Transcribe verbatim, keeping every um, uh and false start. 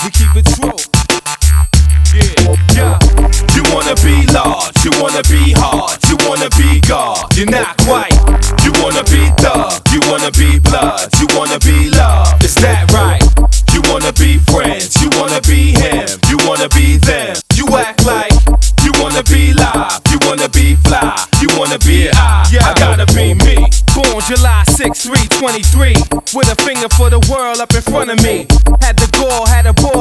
we keep it true. Yeah, yeah. You wanna be large, you wanna be hard, you wanna be God. You're not quite. You wanna be thug, you wanna be blood, you wanna be love. Is that right? You wanna be friends, you wanna be him, you wanna be them. You act like you wanna be live, you wanna be fly, you wanna be I. Yeah. I gotta be me. Born July sixth, three twenty-three, with a finger for the world up in front of me. Had the goal, had a ball.